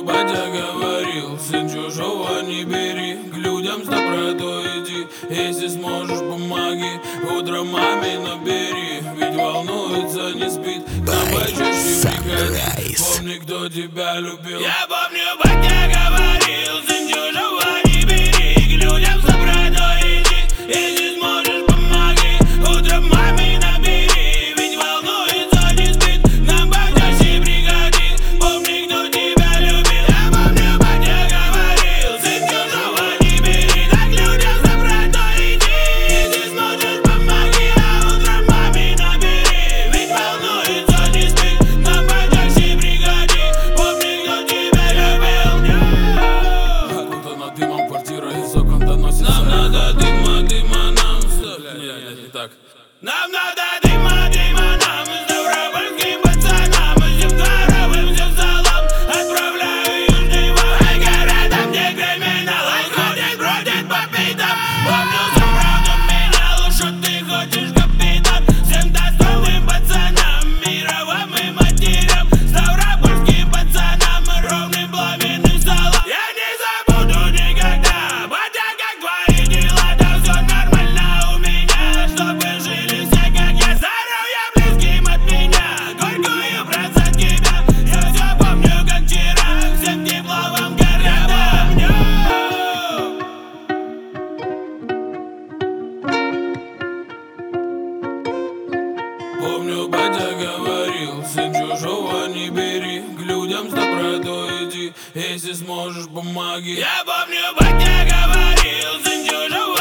батя говорил, сын чужого не бери, к людям с добротой иди. Если сможешь, помоги, утром маме набери, ведь волнуется, не спит, на почаще приходи. Помни, кто тебя любил. Я помню, батя говорил, сын чужого не бери, к людям с добротой иди. Если сможешь, помоги, утром маме набери, ведь волнуется, не спит, на почаще приходи. Помни, кто тебя любил. Я помню, батя говорил, сын чужого не бери, к людям с добротой иди. Если сможешь, помоги, а утром маме набери, ведь волнуется, не спит, на почаще приходи. Помни, кто тебя любил. Окутана дымом квартира, из окон доносится. Нам надо дыма, дыма нам. Не так. Нам надо дыма, дыма нам. Ставропольским пацанам, всем дворовым, всем залом отправляю южный вам. Ай, городам, где криминал ходит, бродит по битам. Помню, сам правду менял, что ты хочешь, капитан. Всем достойным пацанам, мировым и матерям, ставропольским пацанам, ровным пламенным столом. Я не забуду никогда, батя, как твои дела, да все нормально у меня, чтобы жили все, как я. Здоровья близким от меня, горькую брат за тебя. Я все помню, как вчера, всем тепло вам городам. Помню, батя говорил, сын чужого не бери, к людям с добротой иди. Если сможешь, помоги. Я помню, батя говорил, сын чужого